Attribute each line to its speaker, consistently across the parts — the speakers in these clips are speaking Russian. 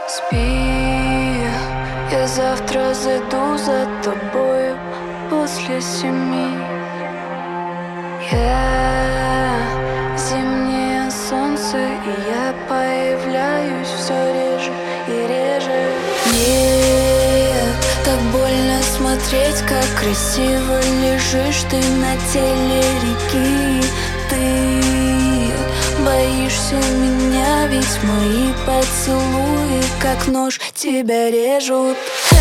Speaker 1: Спи, я завтра зайду за тобою после 7. Я зимнее солнце, и я появляюсь все реже и реже. Нет, так больно смотреть, как красиво лежишь ты на теле реки. Ты боишься меня, ведь мои поцелуи, как нож, тебя режут.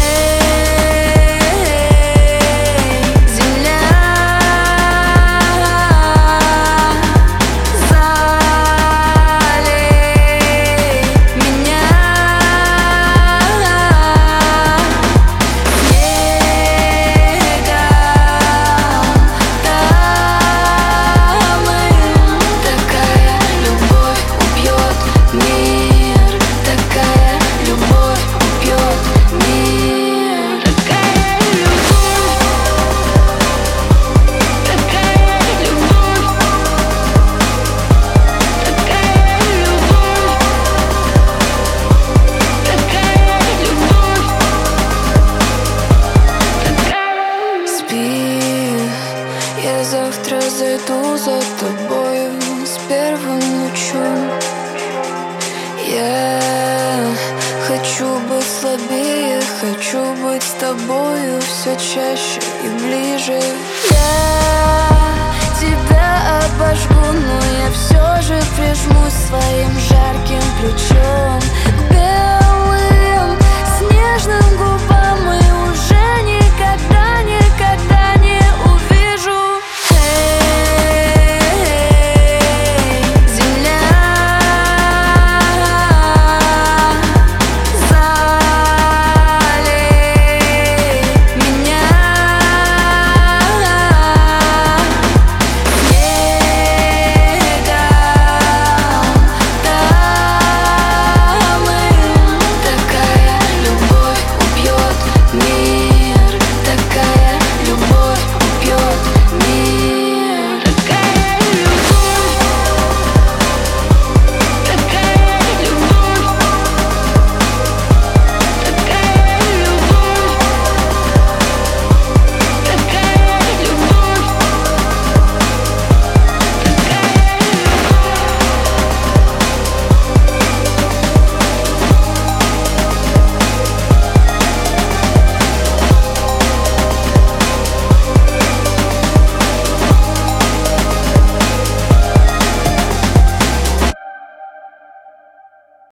Speaker 1: Я завтра зайду за тобою с первым лучом. Я хочу быть слабее, хочу быть с тобою все чаще и ближе. Я тебя обожгу, но я все же прижмусь своим жарким плечом.